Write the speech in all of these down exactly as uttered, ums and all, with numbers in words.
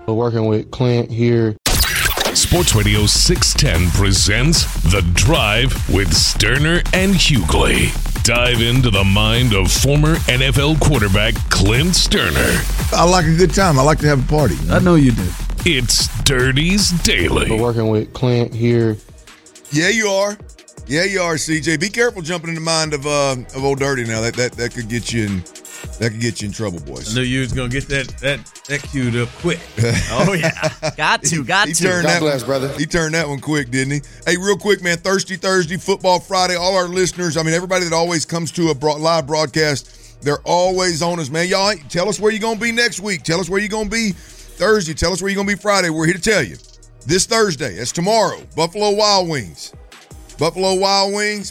We're working with Clint here. Sports Radio six ten presents The Drive with Sterner and Hughley. Dive into the mind of former N F L quarterback Clint Sterner. I like a good time. I like to have a party. I know you do. It's Dirty's Daily. We're working with Clint here. Yeah, you are. Yeah, you are, C J. Be careful jumping in the mind of uh, of old Dirty now. That that that could get you in that could get you in trouble, boys. I knew you was gonna get that that that queued up quick. Oh yeah, got to, got he, he to. Turned God that bless, one, brother. He turned that one quick, didn't he? Hey, real quick, man. Thirsty Thursday, Football Friday. All our listeners, I mean, everybody that always comes to a broad, live broadcast, they're always on us, man. Y'all, tell us where you're gonna be next week. Tell us where you're gonna be Thursday. Tell us where you're gonna be Friday. We're here to tell you. This Thursday, that's tomorrow. Buffalo Wild Wings. Buffalo Wild Wings.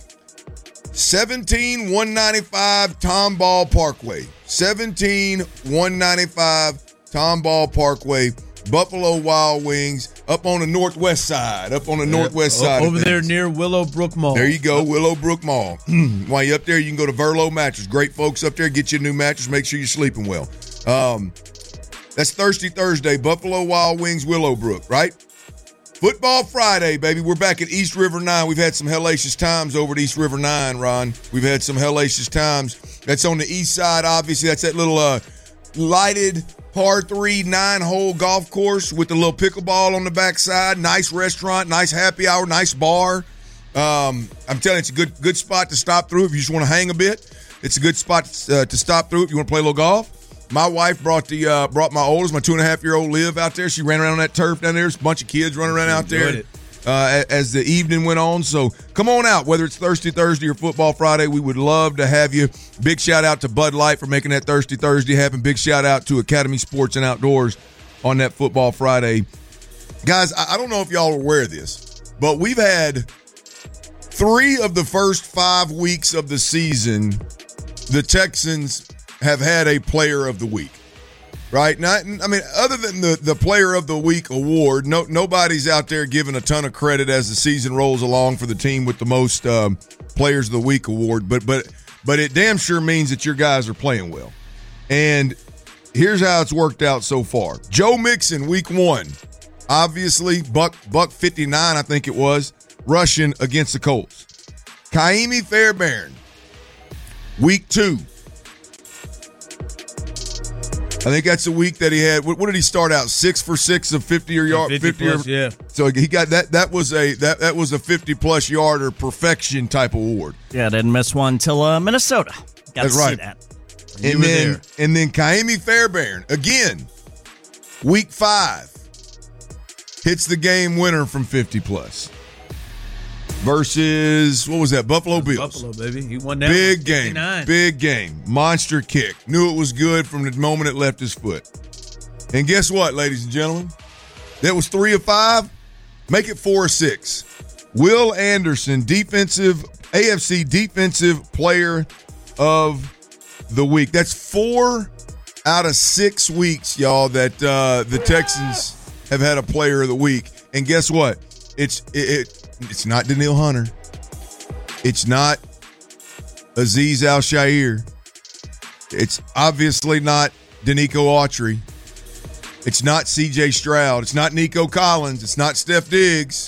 seventeen one ninety-five Tomball Parkway. seventeen one ninety-five Tomball Parkway. Buffalo Wild Wings up on the northwest side. Up on the yeah, northwest side. Over there near Willowbrook Mall. There you go, Willowbrook Mall. While you're up there, you can go to Verlo Mattress. Great folks up there. Get you a new mattress. Make sure you're sleeping well. Um, that's Thirsty Thursday. Buffalo Wild Wings, Willowbrook, right? Football Friday, baby. We're back at East River nine. We've had some hellacious times over at East River nine, Ron. We've had some hellacious times. That's on the east side, obviously. That's that little uh, lighted par three, nine-hole golf course with the little pickleball on the backside. Nice restaurant, nice happy hour, nice bar. Um, I'm telling you, it's a good good spot to stop through if you just want to hang a bit. It's a good spot uh, to stop through if you want to play a little golf. My wife brought the uh, brought my oldest, my two and a half year old Liv out there. She ran around on that turf down there. There's a bunch of kids running around out there uh, as the evening went on. So come on out, whether it's Thirsty Thursday or Football Friday. We would love to have you. Big shout out to Bud Light for making that Thirsty Thursday happen. Big shout out to Academy Sports and Outdoors on that Football Friday. Guys, I, I don't know if y'all are aware of this, but we've had three of the first five weeks of the season, the Texans have had a player of the week, right? Not, I mean, other than the, the player of the week award, no nobody's out there giving a ton of credit as the season rolls along for the team with the most um, players of the week award. But but but it damn sure means that your guys are playing well. And here's how it's worked out so far. Joe Mixon, week one, obviously buck buck fifty-nine, I think it was, rushing against the Colts. Ka'imi Fairbairn, week two. I think that's the week that he had. What, what did he start out? Six for six of fifty or yard, fifty, fifty plus, or, yeah. So he got that. That was a that that was a fifty plus yarder perfection type award. Yeah, didn't miss one till uh, Minnesota. Got that's to right. see that. And you were then there. and then Ka'imi Fairbairn again, week five, hits the game winner from fifty plus. Versus, what was that, Buffalo Bills. Buffalo, baby. He won that Big one, game, big game. Monster kick. Knew it was good from the moment it left his foot. And guess what, ladies and gentlemen? That was three of five. Make it four or six. Will Anderson, defensive, A F C Defensive Player of the Week. That's four out of six weeks, y'all, that uh, the Texans have had a Player of the Week. And guess what? It's it, it It's not Danielle Hunter. It's not Azeez Al-Shaair. It's obviously not Danico Autry. It's not C J Stroud. It's not Nico Collins. It's not Steph Diggs.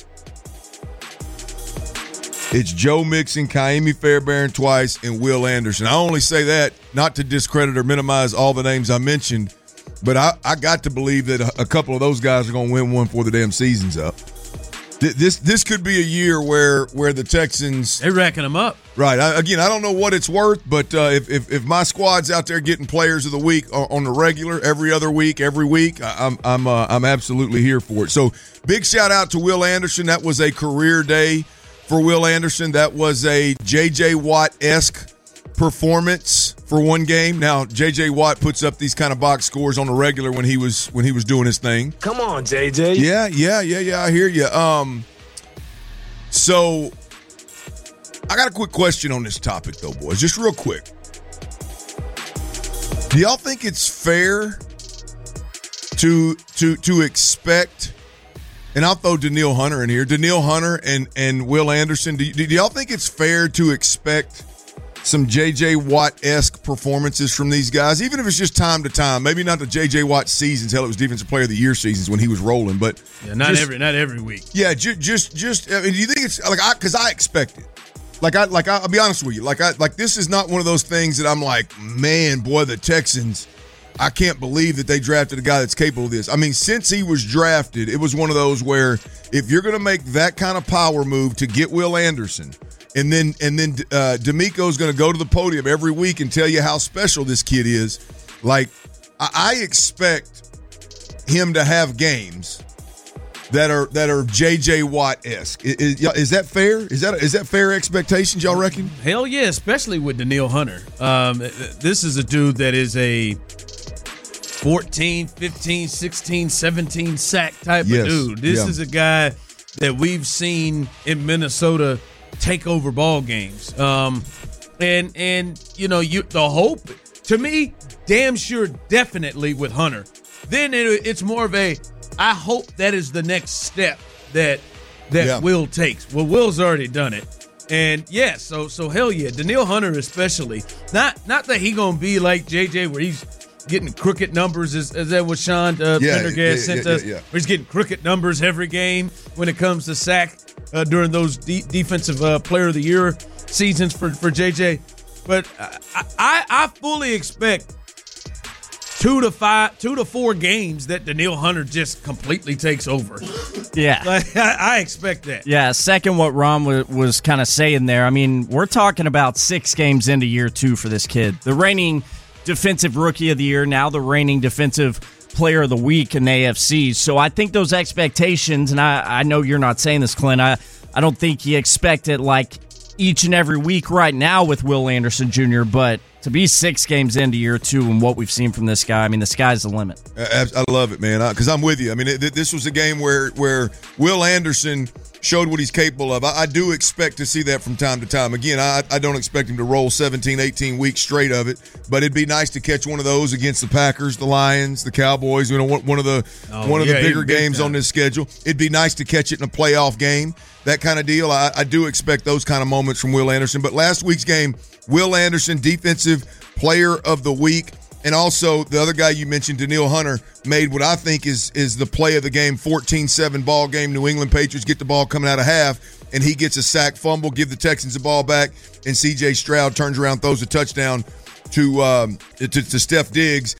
It's Joe Mixon, Ka'imi Fairbairn twice, and Will Anderson. I only say that not to discredit or minimize all the names I mentioned, but I, I got to believe that a, a couple of those guys are going to win one before the damn season's up. This this could be a year where where the Texans they're racking them up. Right. I, again, I don't know what it's worth, but uh, if, if if my squad's out there getting players of the week on, on the regular, every other week, every week, I, I'm I'm uh, I'm absolutely here for it. So big shout out to Will Anderson. That was a career day for Will Anderson. That was a J J Watt-esque performance for one game. Now J J Watt puts up these kind of box scores on the regular when he was when he was doing his thing. Come on, J J. Yeah, yeah, yeah, yeah. I hear you. Um, so I got a quick question on this topic, though, boys. Just real quick. Do y'all think it's fair to to to expect? And I'll throw Danielle Hunter in here. Danielle Hunter and and Will Anderson. Do, do y'all think it's fair to expect some J J Watt-esque performances from these guys, even if it's just time to time. Maybe not the J J. Watt seasons. Hell, it was Defensive Player of the Year seasons when he was rolling. But yeah, not just, every not every week. Yeah, ju- just just. I mean, do you think it's like I? Because I expect it. Like I like I, I'll be honest with you. Like I like this is not one of those things that I'm like, man, boy, the Texans. I can't believe that they drafted a guy that's capable of this. I mean, since he was drafted, it was one of those where if you're going to make that kind of power move to get Will Anderson, and then and then uh, D'Amico's going to go to the podium every week and tell you how special this kid is, like I, I expect him to have games that are that are J J. Watt-esque. Is, is, is that fair? Is that is that fair expectations, y'all reckon? Hell yeah, especially with Danielle Hunter. Um, this is a dude that is a fourteen, fifteen, sixteen, seventeen sack type yes. of dude. This yeah. is a guy that we've seen in Minnesota take over ball games. Um, and and you know, you the hope to me, damn sure, definitely with Hunter. Then it, it's more of a I hope that is the next step that that yeah. Will takes. Well, Will's already done it. And yeah, so so hell yeah, Danielle Hunter especially. Not not that he gonna be like J J where he's getting crooked numbers, is, is that what Sean uh, yeah, Pendergast yeah, sent yeah, us? yeah, yeah. Where he's getting crooked numbers every game when it comes to sack uh, during those de- defensive uh, player of the year seasons for, for J J. But I, I I fully expect two to five, two to four games that Danielle Hunter just completely takes over. Yeah. Like, I, I expect that. Yeah, second what Ron was, was kind of saying there. I mean, we're talking about six games into year two for this kid. The reigning Defensive Rookie of the Year, now the reigning Defensive Player of the Week in the A F C. So I think those expectations, and I, I know you're not saying this, Clint, I, I don't think you expect it like each and every week right now with Will Anderson Junior, but to be six games into year two and what we've seen from this guy, I mean, the sky's the limit. I love it, man, because I'm with you. I mean, it, this was a game where, where Will Anderson showed what he's capable of. I, I do expect to see that from time to time. Again, I, I don't expect him to roll seventeen, eighteen weeks straight of it, but it'd be nice to catch one of those against the Packers, the Lions, the Cowboys, you know, one of the oh, one of yeah, the bigger big games time. on this schedule. It'd be nice to catch it in a playoff game, that kind of deal. I, I do expect those kind of moments from Will Anderson. But last week's game, Will Anderson, Defensive Player of the Week. And also, the other guy you mentioned, Danielle Hunter, made what I think is is the play of the game, fourteen seven ball game. New England Patriots get the ball coming out of half, and he gets a sack fumble, give the Texans the ball back, and C J Stroud turns around, throws a touchdown to um, to, to Steph Diggs.